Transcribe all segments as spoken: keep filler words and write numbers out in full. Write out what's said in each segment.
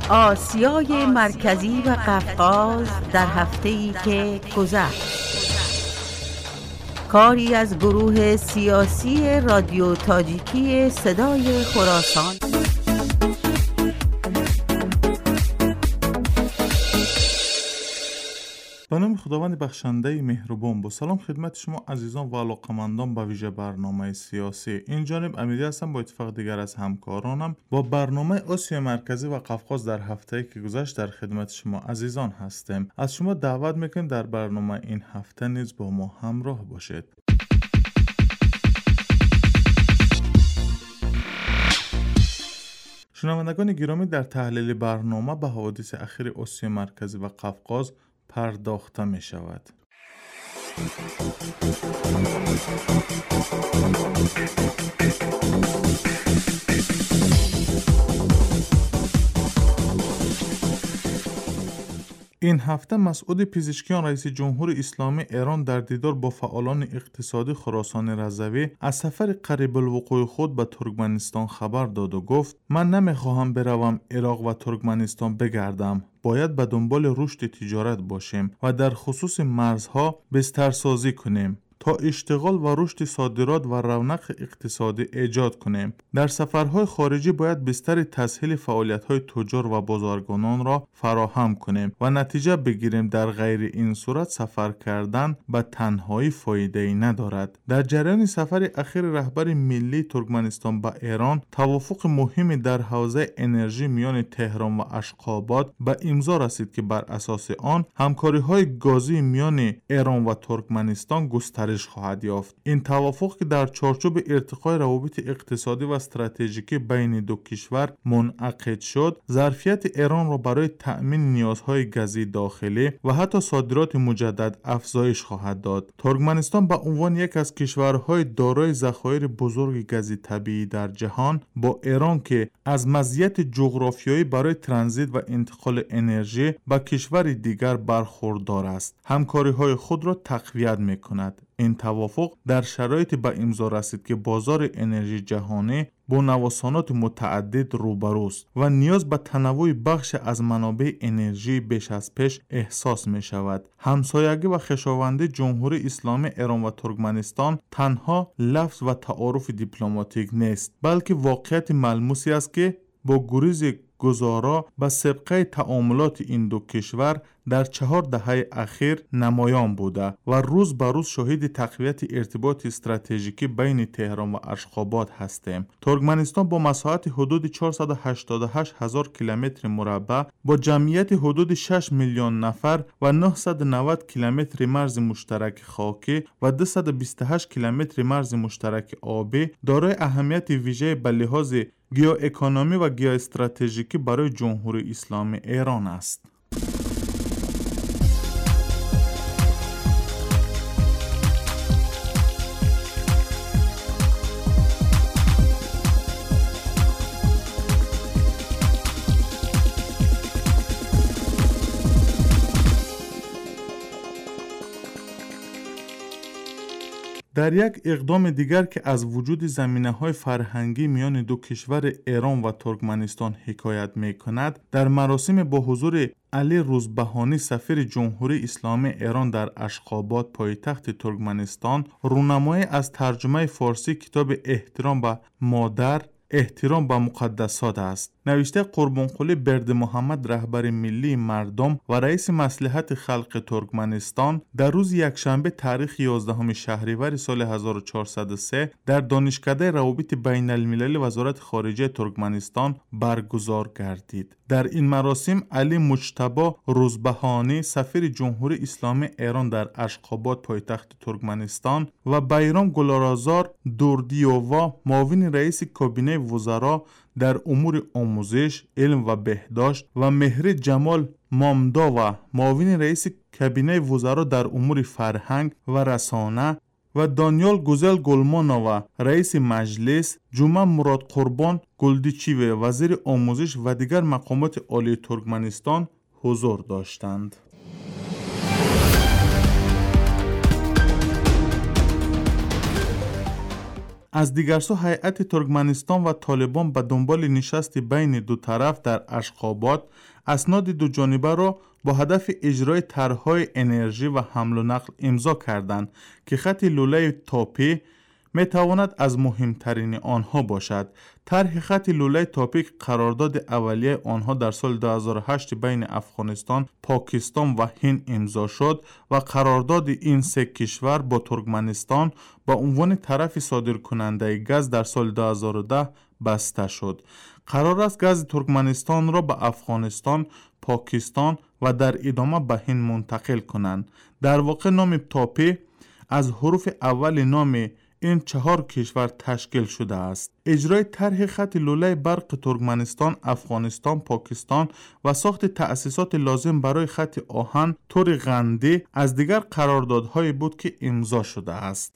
آسیای مرکزی و قفقاز در هفته‌ای که گذشت. کاری از گروه سیاسی رادیو تاجیکی صدای خراسان. به نام خداوند بخشنده مهربان، با سلام خدمت شما عزیزان و علاقمندان به ویژه برنامه سیاسی. این جانب امیری هستم با اتفاق دیگر از همکارانم با برنامه آسیا مرکزی و قفقاز در هفته‌ای که گذشت در خدمت شما عزیزان هستیم. از شما دعوت میکنیم در برنامه این هفته نیز با ما همراه باشید. شنوندگان گرامی، در تحلیل برنامه به حوادث اخیر آسیا مرکزی و قفقاز پرداخته می شود. این هفته مسعود پزشکیان رئیس جمهور اسلامی ایران در دیدار با فعالان اقتصادی خراسان رضوی از سفر قریب الوقوع خود به ترکمنستان خبر داد و گفت: من نمیخواهم بروم عراق و ترکمنستان بگردم. باید به دنبال رشد تجارت باشیم و در خصوص مرزها بسترسازی کنیم تا اشتغال و رشد صادرات و رونق اقتصادی ایجاد کنیم. در سفرهای خارجی باید بستر تسهیل فعالیت‌های تجار و بازرگانان را فراهم کنیم و نتیجه بگیریم. در غیر این صورت سفر کردن به تنهایی فایده‌ای ندارد. در جریان سفر اخیر رهبر ملی ترکمنستان به ایران، توافق مهمی در حوزه انرژی میان تهران و اشخاباد به امضا رسید که بر اساس آن همکاری‌های گازی میان ایران و ترکمنستان گسترش خواهد یافت. این توافق که در چارچوب ارتقای روابط اقتصادی و استراتژیکی بین دو کشور منعقد شد، ظرفیت ایران را برای تأمین نیازهای گازی داخلی و حتی صادرات مجدد افزایش خواهد داد. ترکمنستان به عنوان یک از کشورهای دارای ذخایر بزرگ گاز طبیعی در جهان، با ایران که از مزیت جغرافیایی برای ترانزیت و انتقال انرژی به کشور دیگر برخوردار است، همکاری‌های خود را تقویت می‌کند. این توافق در شرایطی به امضا رسید که بازار انرژی جهانی با نوسانات متعدد روبروست و نیاز به تنوع بخش از منابع انرژی بیش از پیش احساس می شود. همسایگی و خویشاوندی جمهوری اسلامی ایران و ترکمنستان تنها لفظ و تعارف دیپلماتیک نیست، بلکه واقعیت ملموسی است که با گریز گزارا به سابقه تعاملات این دو کشور در چهار دهه اخیر نمایان بوده و روز به روز شاهد تقویت ارتباط استراتژیکی بین تهران و اشخاباد هستیم. ترکمنستان با مساحت حدود چهارصد و هشتاد و هشت هزار کیلومتر مربع، با جمعیت حدود شش میلیون نفر و نهصد و نود کیلومتر مرز مشترک خاکی و دویست و بیست و هشت کیلومتر مرز مشترک آبی، دارای اهمیت ویژه به لحاظ گیواکونومی و گیواستراتژیکی برای جمهوری اسلامی ایران است. در یک اقدام دیگر که از وجود زمینه‌های فرهنگی میان دو کشور ایران و ترکمنستان حکایت می‌کند، در مراسم با حضور علی روزبهانی سفیر جمهوری اسلامی ایران در اشخاباد پایتخت ترکمنستان، رونمایی از ترجمه فارسی کتاب احترام به مادر، احترام به مقدسات است، نوشته قربانقلی بردمحمد رهبر ملی مردم و رئیس مصلحت خلق ترکمنستان، در روز یکشنبه تاریخ یازدهم شهریور سال هزار و چهارصد و سه در دانشکده روابط بین المللی وزارت خارجه ترکمنستان برگزار گردید. در این مراسم علی مجتبی روزبهانی سفیر جمهوری اسلامی ایران در اشخاباد پایتخت ترکمنستان و بیرام گلارازار دوردیووا معاون رئیس کابینه وزرا در امور آموزش، علم و بهداشت و مهر جمال مامدا و معاون رئیس کابینه وزرا در امور فرهنگ و رسانه و دانیال گوزل گلمانووا رئیس مجلس، جمعه مراد قربان گلدیچیوی وزیر آموزش و دیگر مقامات عالی ترکمنستان حضور داشتند. از دیگر سو هیئت ترکمنستان و طالبان به دنبال نشست بین دو طرف در اشخاباد اسناد دو جانبه را با هدف اجرای طرح‌های انرژی و حمل و نقل امضا کردند که خط لوله تاپی می تواند از مهمترین آنها باشد. طرح خط لوله تاپی قرارداد اولیه آنها در سال دو هزار و هشت بین افغانستان، پاکستان و هند امضا شد و قرارداد این سه کشور با ترکمنستان با عنوان طرف صادرکننده گاز در سال دو هزار و ده بسته شد. قرار است گاز ترکمنستان را به افغانستان، پاکستان و در ادامه به هند منتقل کنند. در واقع نام تاپی از حروف اول نام این چهار کشور تشکیل شده است. اجرای طرح خط لوله برق ترکمنستان، افغانستان، پاکستان و ساخت تأسیسات لازم برای خط آهن طور غندی از دیگر قراردادهایی بود که امضا شده است.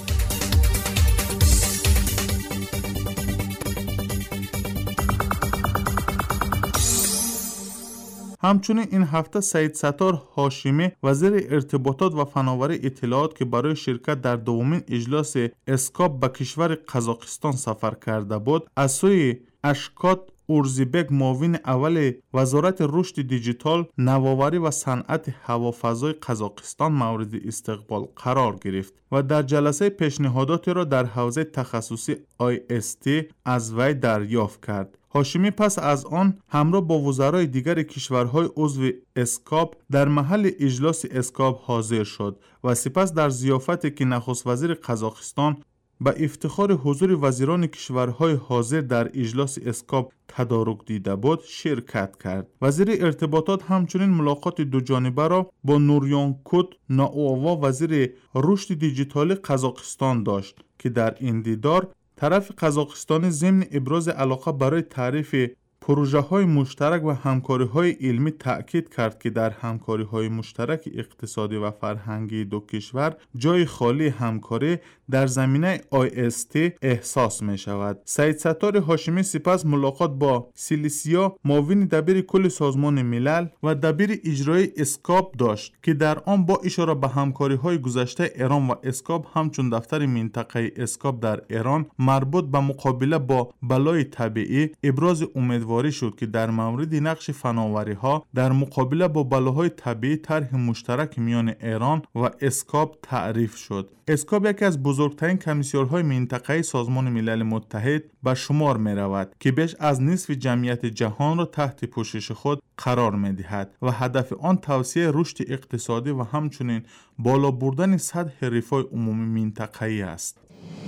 همچنین این هفته سید ستار هاشمی وزیر ارتباطات و فناوری اطلاعات که برای شرکت در دومین اجلاس اسکاب به کشور قزاقستان سفر کرده بود، از سوی اشکات اورزیبک معاون اول وزارت رشد دیجیتال، نوآوری و صنعت هوافضای قزاقستان مورد استقبال قرار گرفت و در جلسه پیشنهاداتی را در حوزه تخصصی آی اس تی از وی دریافت کرد. هاشمی پس از آن همراه با وزرای دیگر کشورهای عضو اسکاب در محل اجلاس اسکاب حاضر شد و سپس در ضیافتی که نخست وزیر قزاقستان به افتخار حضور وزیران کشورهای حاضر در اجلاس اسکاب تدارک دیده بود شرکت کرد. وزیر ارتباطات همچنین ملاقات دو جانبه را با نوریانکوت ناووا وزیر رشد دیجیتال قزاقستان داشت که در این دیدار طرف قزاقستانی ضمن ابراز علاقه برای تعریف پروژه های مشترک و همکاری های علمی تأکید کرد که در همکاری های مشترک اقتصادی و فرهنگی دو کشور جای خالی همکاری در زمینه آی اس تی احساس می شود. سید ستار هاشمی سپس ملاقات با سیلیسیا معاون دبیر کل سازمان ملل و دبیر اجرایی اسکاب داشت که در آن با اشاره به همکاری های گذشته ایران و اسکاب همچون دفتر منطقه اسکاب در ایران مربوط به مقابله با بلای طبیعی ابراز امیدواری شد که در مورد نقش فناوری ها در مقابله با بلاهای طبیعی طرح مشترک میان ایران و اسکاب تعریف شد. اسکاب یکی از بزرگترین کمیسیون‌های منطقه‌ای سازمان ملل متحد به شمار می رود که بیش از نصف جمعیت جهان را تحت پوشش خود قرار می دهد و هدف آن توسعه رشد اقتصادی و همچنین بالا بردن سطح رفاه عمومی منطقه‌ای است.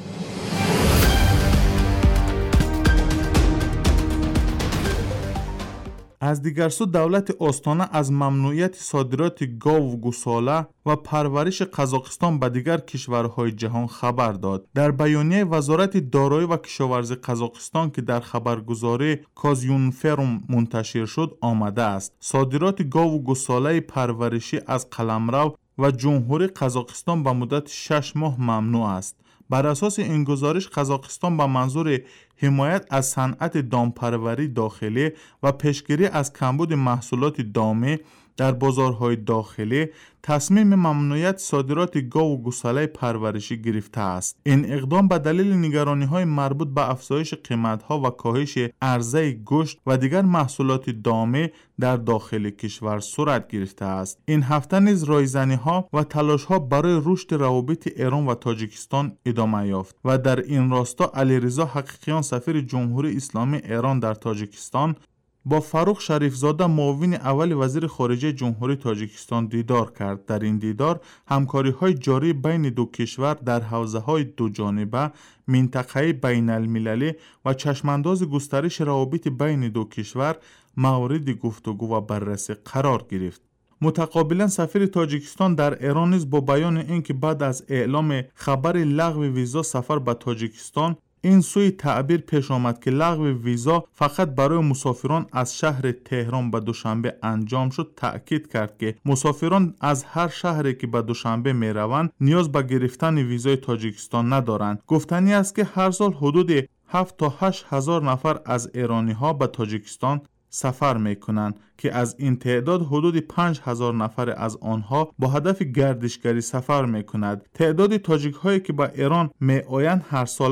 از دیگر سو دولت آستانه از ممنوعیت صادرات گاو و گوساله و پرورش قزاقستان به دیگر کشورهای جهان خبر داد. در بیانیه وزارت دارایی و کشاورزی قزاقستان که در خبرگزاری کازیونفرم منتشر شد آمده است صادرات گاو و گوساله پرورشی از قلمرو و جمهوری قزاقستان به مدت شش ماه ممنوع است. بر اساس این گزارش قزاقستان به منظور حمایت از صنعت دامپروری داخلی و پیشگیری از کمبود محصولات دامی در بازارهای داخلی تصمیم ممنوعیت صادرات گاو و گوساله پرورشی گرفته است. این اقدام به دلیل نگرانی‌های مربوط به افزایش قیمت‌ها و کاهش عرضه گوشت و دیگر محصولات دامی در داخل کشور صورت گرفته است. این هفته نیز رایزنی‌ها و تلاش‌ها برای رشد روابط ایران و تاجیکستان ادامه یافت و در این راستا علیرضا حقیقیان سفیر جمهوری اسلامی ایران در تاجیکستان با فروخ شریفزاده معاون اول وزیر خارجه جمهوری تاجیکستان دیدار کرد. در این دیدار همکاری‌های جاری بین دو کشور در حوزه‌های دو جانبه، منطقه‌ای بین المللی و چشمانداز گسترش روابط بین دو کشور مورد گفتگو و بررسی قرار گرفت. متقابلا سفیر تاجیکستان در ایران نیز با بیان اینکه بعد از اعلام خبر لغو ویزا سفر به تاجیکستان این سوی تعبیر پیش آمد که لغو ویزا فقط برای مسافران از شهر تهران به دوشنبه انجام شد، تأکید کرد که مسافران از هر شهری که به دوشنبه می روند نیاز به گرفتن ویزای تاجیکستان ندارند. گفتنی است که هر سال حدود هفت تا هشت هزار نفر از ایرانی ها به تاجیکستان سفر می کنند که از این تعداد حدود پنج هزار نفر از آنها با هدف گردشگری سفر می کند. تعداد تاجیک هایی که به ایران می آیند هر ساله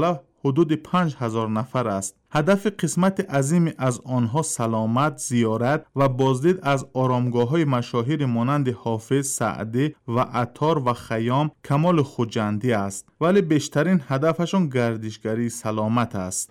حدود پنج هزار نفر است. هدف قسمت عظیمی از آنها سلامت، زیارت و بازدید از آرامگاه‌های مشاهیر مانند حافظ، سعدی و عطار و خیام، کمال خوجندی است، ولی بیشترین هدفشون گردشگری سلامت است.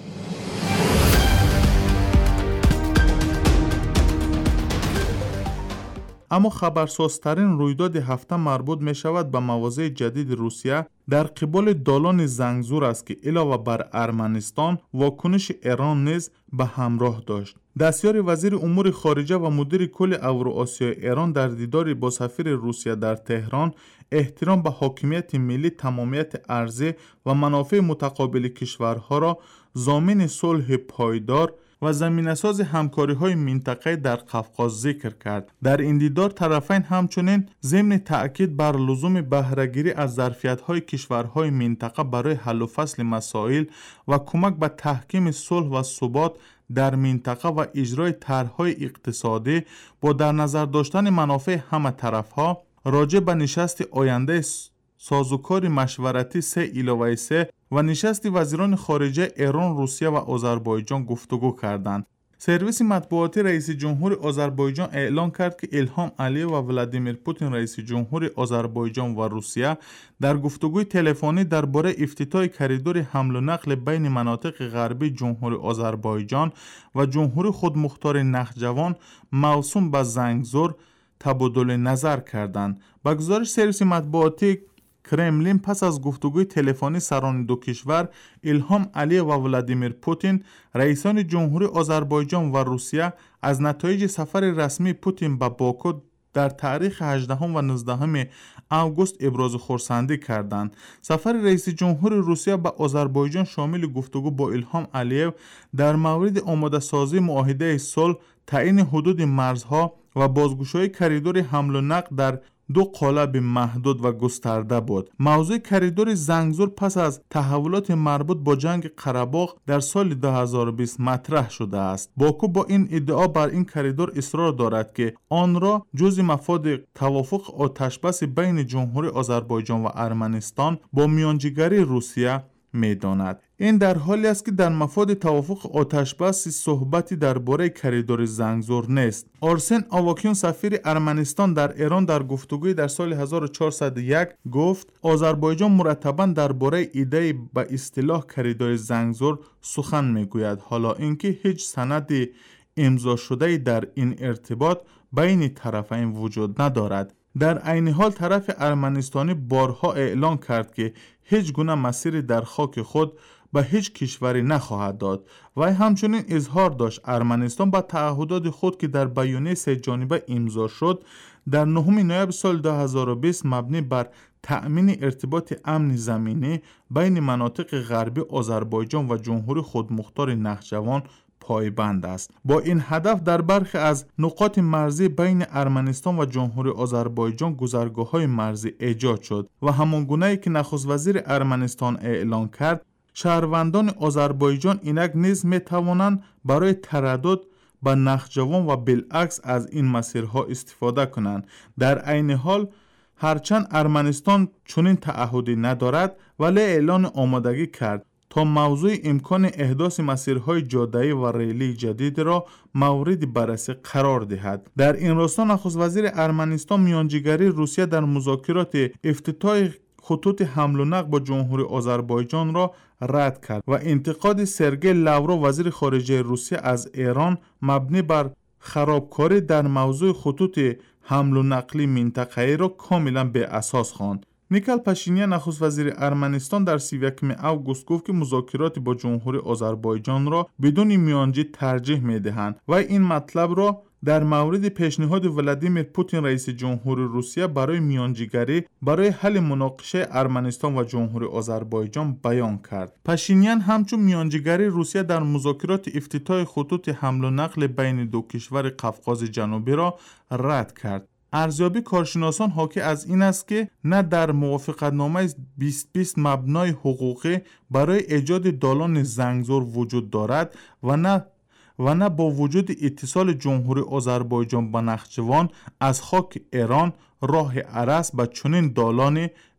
اما خبرسازترین رویداد هفته مربوط می شود به مواضع جدید روسیه در قبال دالان زنگزور است که علاوه بر ارمنستان واکنش ایران نیز به همراه داشت. دستیار وزیر امور خارجه و مدیر کل اوراسیای ایران در دیداری با سفیر روسیه در تهران احترام به حاکمیت ملی، تمامیت ارضی و منافع متقابل کشورها را ضامن صلح پایدار و زمینه‌ساز همکاری‌های منطقه‌ای در قفقاز ذکر کرد. در این دیدار طرفین همچنین ضمن تأکید بر لزوم بهره‌گیری از ظرفیت‌های کشورهای منطقه برای حل و فصل مسائل و کمک به تحکیم صلح و ثبات در منطقه و اجرای طرح‌های اقتصادی با در نظر داشتن منافع همه طرف‌ها راجع به نشست آینده سازوکار مشورتی سه علاوه سه و نشست وزیران خارجه ایران، روسیه و آذربایجان گفتگو کردند. سرویس مطبوعاتی رئیس جمهور آذربایجان اعلام کرد که ایلهام علیو و ولادیمیر پوتین رئیس جمهور آذربایجان و روسیه در گفتگوی تلفنی درباره افتتاح کریدور حمل و نقل بین مناطق غربی جمهوری آذربایجان و جمهوری خودمختار نخجوان موسوم به زنگزور تبادل نظر کردند. با گزارش سرویس مطبوعاتی کرملین پس از گفتگوی تلفنی سران دو کشور، ایلهام علیو و ولادیمیر پوتین رئیسان جمهوری آذربایجان و روسیه از نتایج سفر رسمی پوتین به باکو در تاریخ هجدهم و نوزدهم اوگوست ابراز خرسندی کردند. سفر رئیس جمهور روسیه به آذربایجان شامل گفتگو با ایلهام علیو در مورد آماده سازی معاهده صلح، تعیین حدود مرزها و بازگشایی کریدور حمل و نقل در دو قالب محدود و گسترده بود. موضوع کریدور زنگزور پس از تحولات مربوط با جنگ قره‌باغ در سال دو هزار و بیست مطرح شده است. باکو با این ادعا بر این کریدور اصرار دارد که آن را جزء مفاد توافق آتشبس بین جمهوری آذربایجان و ارمنستان با میانجیگری روسیه می‌داند. این در حالی است که در مفاد توافق آتشبس صحبتی درباره کریدور زنگزور نیست. آرسن آواکیون سفیر ارمنستان در ایران در گفتگوی در سال هزار و چهارصد و یک گفت آذربایجان مرتباً درباره ایده به اصطلاح کریدور زنگزور سخن میگوید، حالا اینکه هیچ سند امضا شده در این ارتباط بین طرفین وجود ندارد. در عین حال طرف ارمنستانی بارها اعلام کرد که هیچ گونه مسیری در خاک خود به هیچ کشوری نخواهد داد و همچنین اظهار داشت ارمنستان با تعهدات خود که در بیانیه سه جانبه امضا شد در نهم نوامبر سال دو هزار و بیست مبنی بر تأمین ارتباط امن زمینی بین مناطق غربی آذربایجان و جمهوری خودمختار نخجوان پایبند است. با این هدف در برخی از نقاط مرزی بین ارمنستان و جمهوری آذربایجان گذرگاه‌های مرزی ایجاد شد و همانگونه‌ای که نخست وزیر ارمنستان اعلان کرد، شهروندان آذربایجان اینک نیز می‌توانند برای تردد به نخجوان و بالعکس از این مسیرها استفاده کنند. در عین حال هرچند ارمنستان چنین تعهدی ندارد ولی اعلان آمادگی کرد تا موضوع امکان احداث مسیرهای جاده‌ای و ریلی جدید را مورد بررسی قرار دهد. در این راستا نخست وزیر ارمنستان میانجیگری روسیه در مذاکرات افتتاح خطوط حمل و نقل با جمهوری آذربایجان را رد کرد و انتقاد سرگئی لاورو وزیر خارجه روسیه از ایران مبنی بر خرابکاری در موضوع خطوط حمل و نقلی منطقه‌ای را کاملا به اساس خواند. نیکل پاشینیان نخست وزیر ارمنستان در سی و یکم اوگوست گفت که مذاکرات با جمهوری آذربایجان را بدون میانجی ترجیح میدهند و این مطلب را در مورد پیشنهاد ولادیمیر پوتین رئیس جمهور روسیه برای میانجیگری برای حل مناقشه ارمنستان و جمهوری آذربایجان بیان کرد. پاشینیان همچون میانجیگری روسیه در مذاکرات افتتاح خطوط حمل و نقل بین دو کشور قفقاز جنوبی را رد کرد. ارزیابی کارشناسان حاکی از این است که نه در موافقتنامه بیست بیست مبنای حقوقی برای ایجاد دالان زنگزور وجود دارد و نه و نه با وجود اتصال جمهوری آذربایجان با نخجوان از خاک ایران راه ارس به چنین دالانی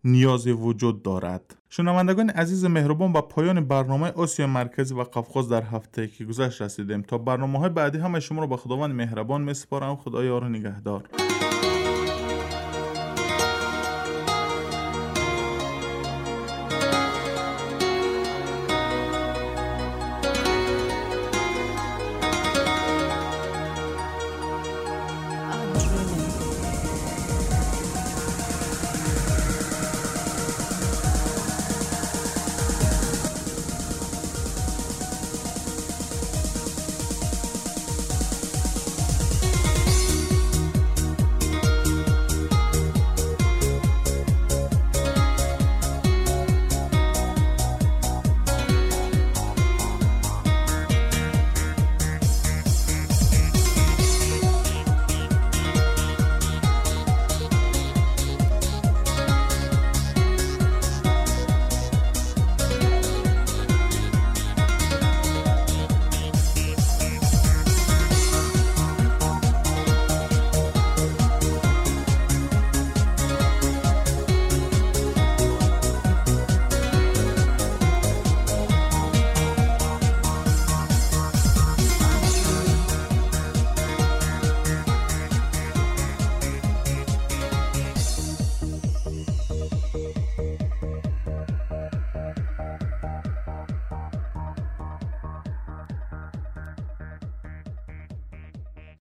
نیازی وجود دارد. شنوندگان عزیز مهربان، به پایان برنامه آسیا مرکزی و قفقاز در هفته که گذشت رسیدیم. تا برنامه‌های بعدی همه شما رو به خداوند مهربان می‌سپارم. خدا یار و نگهدار.